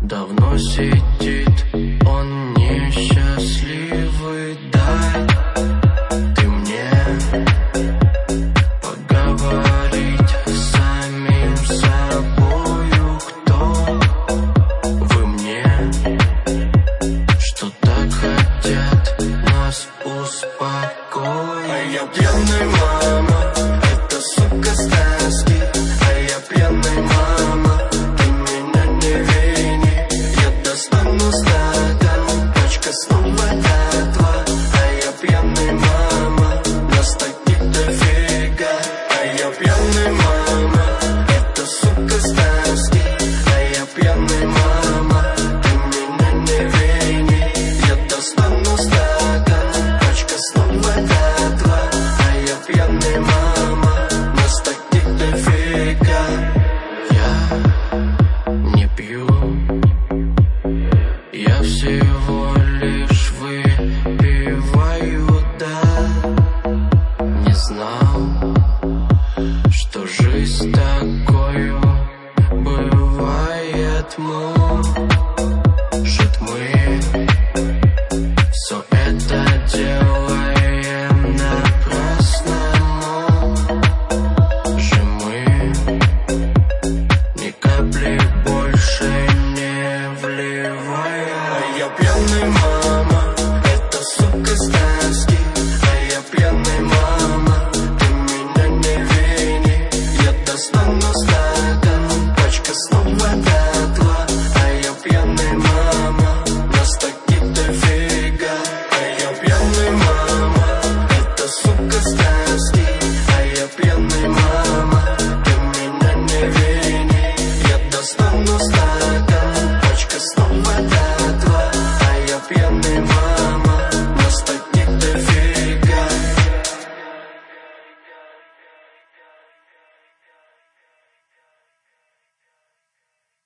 давно сидит, он несчастливый, дай ты мне поговорить с самим собою, кто вы мне, что так хотят нас успокоить. А я пьяный, мама, это сука сказки, а я пьяный, мама, ты меня не вини, я достану стакан, пачка снова готова. А я пьяный, мама, нас таких дофига. А я пьяный, мама, это сука сказки, а я пьяный, мама, ты меня не вини, я достану стакан, пачка снова готова. А я пьяный, мама, нас таких дофига. Я не пью, я всего лишь выпиваю, да. Не знал, что жизнь такою бывает,